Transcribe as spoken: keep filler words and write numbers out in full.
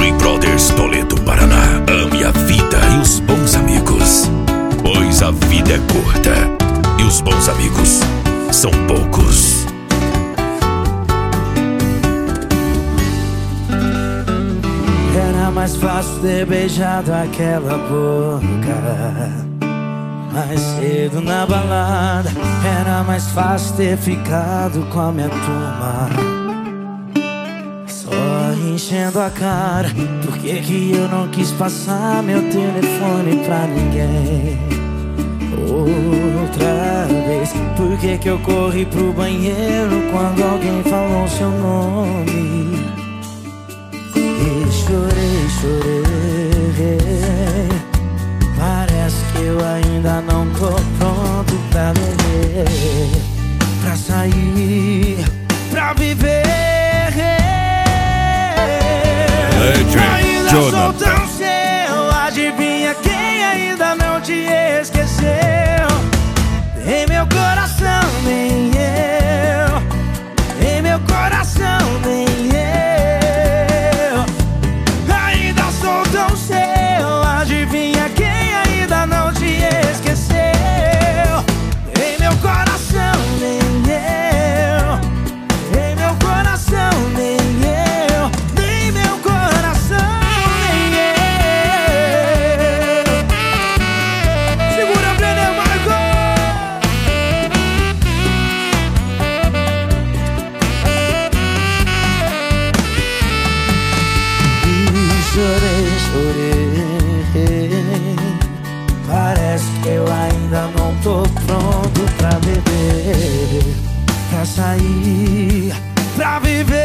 Three Brothers, Toledo, Paraná. Ame a vida e os bons amigos, pois a vida é curta e os bons amigos são poucos. Era mais fácil ter beijado aquela boca mais cedo na balada. Era mais fácil ter ficado com a minha turma só enchendo a cara. Por que que eu não quis passar meu telefone pra ninguém outra vez? Por que que eu corri pro banheiro quando alguém falou seu nome? E chorei, chorei. Parece que eu ainda não tô pronto pra beber, pra sair, pra viver. Ainda sou tão seu, adivinha quem ainda não te esqueceu? Em meu coração nem eu, em meu coração nem eu. Ainda sou tão seu, adivinha quem ainda não te esqueceu? Em meu coração nem eu, em meu coração nem eu, nem meu coração nem eu. Segura a pneu, Marco! E chorei, chorei. Parece que eu ainda não tô pronto pra beber, pra sair, pra viver.